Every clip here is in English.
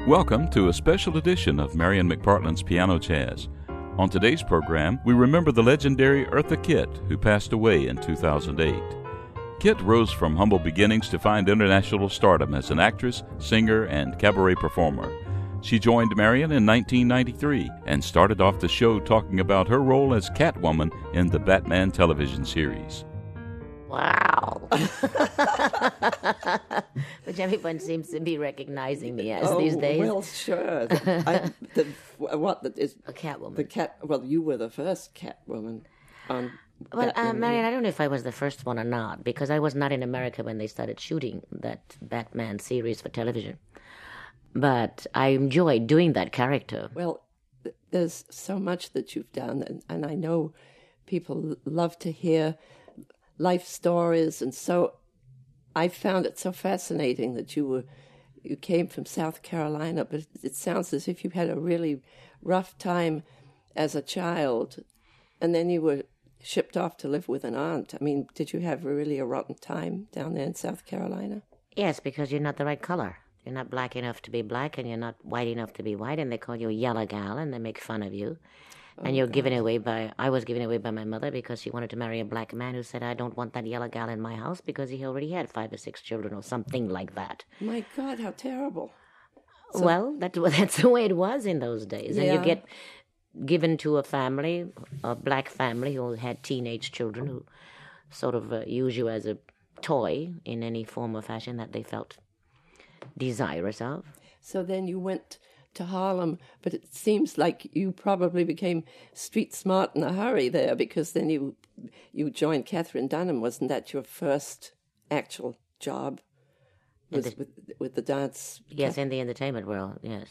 Welcome to a special edition of Marion McPartland's Piano Jazz. On today's program, we remember the legendary Eartha Kitt, who passed away in 2008. Kitt rose from humble beginnings to find international stardom as an actress, singer, and cabaret performer. She joined Marion in 1993 and started off the show talking about her role as Catwoman in the Batman television series. Wow. Which everyone seems to be recognizing me as these days. Well, sure. A Catwoman. Well, you were the first Catwoman on Well, Marion, I don't know if I was the first one or not, because I was not in America when they started shooting that Batman series for television. But I enjoyed doing that character. Well, there's so much that you've done, and I know people love to hear life stories, and so I found it so fascinating that you came from South Carolina, but it sounds as if you had a really rough time as a child, and then you were shipped off to live with an aunt. I mean, did you have really a rotten time down there in South Carolina? Yes, because you're not the right color. You're not black enough to be black, and you're not white enough to be white, and they call you a yellow gal, and they make fun of you. And I was given away by my mother because she wanted to marry a black man who said, I don't want that yellow gal in my house because he already had 5 or 6 children or something like that. My God, how terrible. Well, that's the way it was in those days. Yeah. And you get given to a black family who had teenage children who sort of use you as a toy in any form or fashion that they felt desirous of. So then you went to Harlem, but it seems like you probably became street smart in a hurry there, because then you joined Katherine Dunham. Wasn't that your first actual job? With the dance? Yes, in the entertainment world, yes.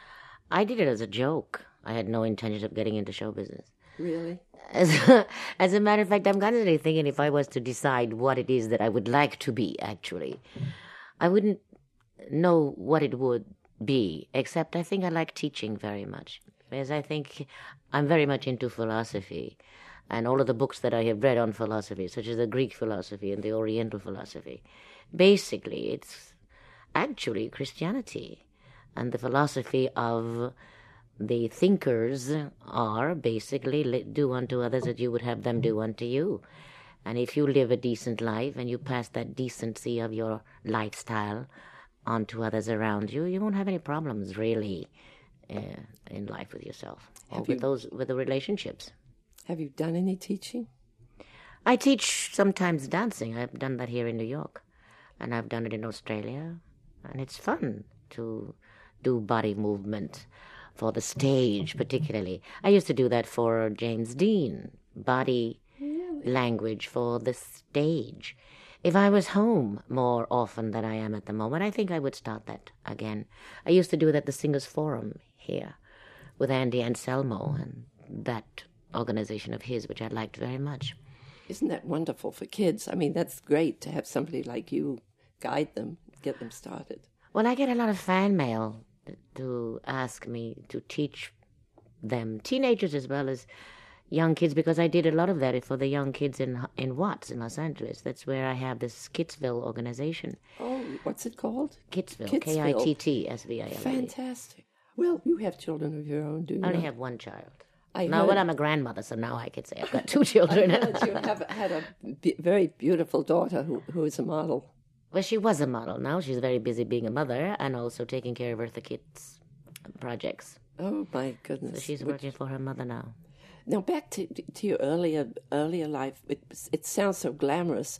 I did it as a joke. I had no intention of getting into show business. Really? As a matter of fact, I'm constantly thinking if I was to decide what it is that I would like to be, actually, I wouldn't know what it would be, except I think I like teaching very much, because I think I'm very much into philosophy, and all of the books that I have read on philosophy, such as the Greek philosophy and the Oriental philosophy, basically it's actually Christianity, and the philosophy of the thinkers are basically do unto others as you would have them do unto you. And if you live a decent life and you pass that decency of your lifestyle on to others around you, you won't have any problems really in life with yourself or with the relationships. Have you done any teaching? I teach sometimes dancing. I've done that here in New York, and I've done it in Australia, and it's fun to do body movement for the stage, particularly. I used to do that for James Dean, body language for the stage. If I was home more often than I am at the moment, I think I would start that again. I used to do it at the Singers Forum here with Andy Anselmo and that organization of his, which I liked very much. Isn't that wonderful for kids? I mean, that's great to have somebody like you guide them, get them started. Well, I get a lot of fan mail to ask me to teach them, teenagers as well as young kids, because I did a lot of that for the young kids in Watts in Los Angeles. That's where I have this Kidsville organization. Oh, what's it called? Kidsville, Kidsville. Kittsville. Fantastic. Well, you have children of your own, do you? I only have one child. I'm a grandmother, so now I could say I've got 2 children. I heard you had a very beautiful daughter who is a model. Well, she was a model. Now she's very busy being a mother and also taking care of Eartha Kitt's projects. Oh, my goodness. So she's working for her mother now. Now, back to your earlier life, it sounds so glamorous.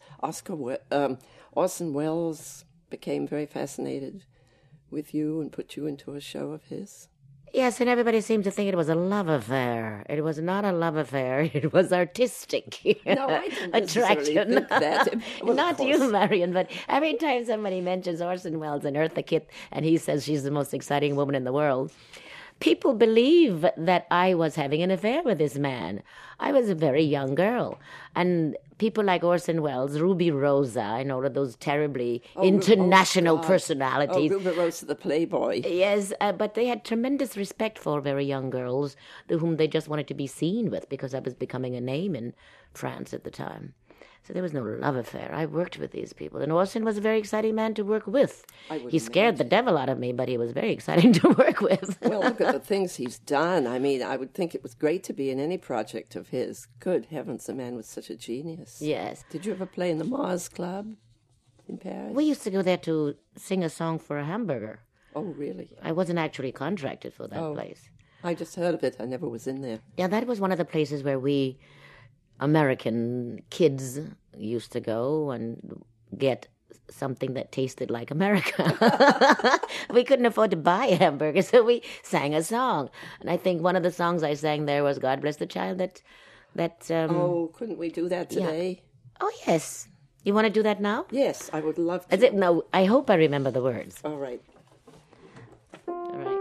Orson Welles became very fascinated with you and put you into a show of his. Yes, and everybody seemed to think it was a love affair. It was not a love affair. It was artistic No, I didn't attraction. Think that. Well, not you, Marion, but every time somebody mentions Orson Welles and Eartha Kitt, and he says she's the most exciting woman in the world, people believe that I was having an affair with this man. I was a very young girl. And people like Orson Welles, Ruby Rosa, and all of those terribly international personalities. Oh, Ruby Rosa, the Playboy. Yes, but they had tremendous respect for very young girls whom they just wanted to be seen with, because I was becoming a name in France at the time. So there was no love affair. I worked with these people. And Orson was a very exciting man to work with. He scared the devil out of me, but he was very exciting to work with. Well, look at the things he's done. I mean, I would think it was great to be in any project of his. Good heavens, the man was such a genius. Yes. Did you ever play in the Mars Club in Paris? We used to go there to sing a song for a hamburger. Oh, really? I wasn't actually contracted for that place. I just heard of it. I never was in there. Yeah, that was one of the places where we American kids used to go and get something that tasted like America. We couldn't afford to buy a hamburger, so we sang a song. And I think one of the songs I sang there was "God Bless the Child." Couldn't we do that today? Yeah. Oh, yes. You want to do that now? Yes, I would love to. No, I hope I remember the words. All right. All right.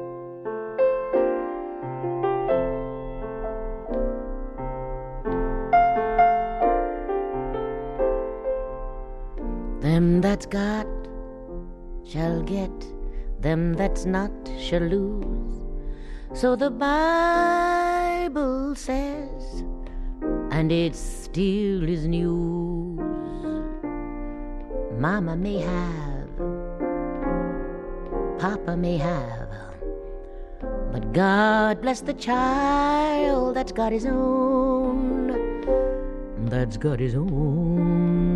Them that's got shall get, them that's not shall lose. So the Bible says, and it still is news. Mama may have, Papa may have, but God bless the child that's got his own, that's got his own.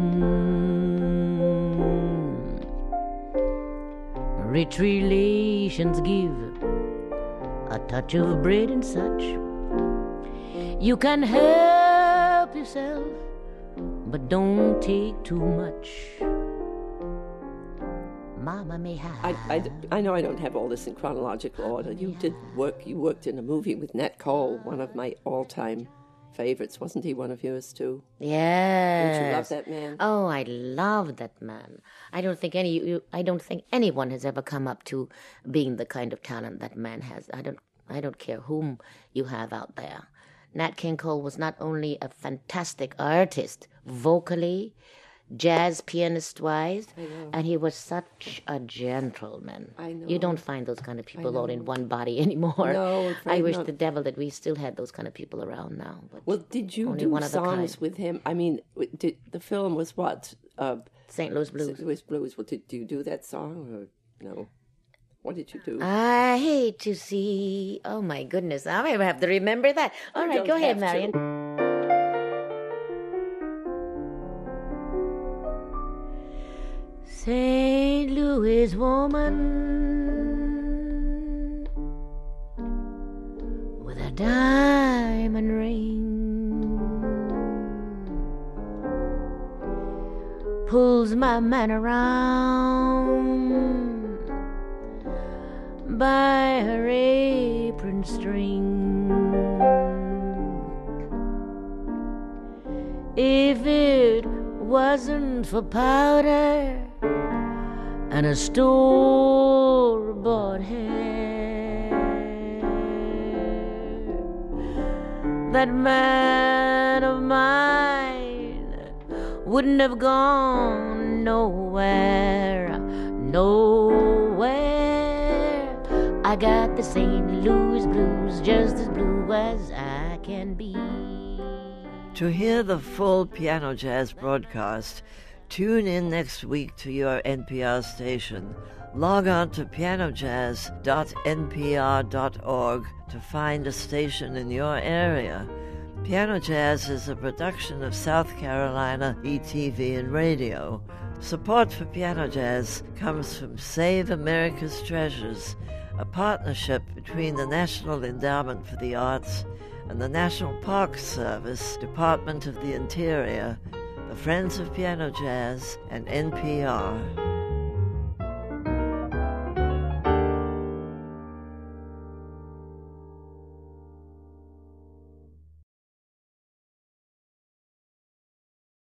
Rich relations give a touch of bread and such. You can help yourself, but don't take too much. Mama may have. I know I don't have all this in chronological order. You worked in a movie with Nat Cole, one of my all-time favorites. Wasn't he one of yours too? Yes. Don't you love that man? Oh, I love that man. I don't think anyone has ever come up to being the kind of talent that man has. I don't care whom you have out there. Nat King Cole was not only a fantastic artist, vocally, jazz pianist-wise, and he was such a gentleman. I know. You don't find those kind of people all in one body anymore. No, I wish not. The devil that we still had those kind of people around now. But well, did you only do one of the songs kind. with him? I mean, the film was what? St. Louis Blues. St. Louis Blues. Well, did you do that song or no? What did you do? I hate to see. Oh my goodness! I may have to remember that. All right, go ahead, Marion. St. Louis woman with a diamond ring pulls my man around by her apron string. If it wasn't for powder and a store-bought hair, that man of mine wouldn't have gone nowhere. I got the St. Louis blues, just as blue as I can be. To hear the full Piano Jazz broadcast, tune in next week to your NPR station. Log on to pianojazz.npr.org to find a station in your area. Piano Jazz is a production of South Carolina ETV and Radio. Support for Piano Jazz comes from Save America's Treasures, a partnership between the National Endowment for the Arts and the National Parks Service, Department of the Interior, the Friends of Piano Jazz, and NPR.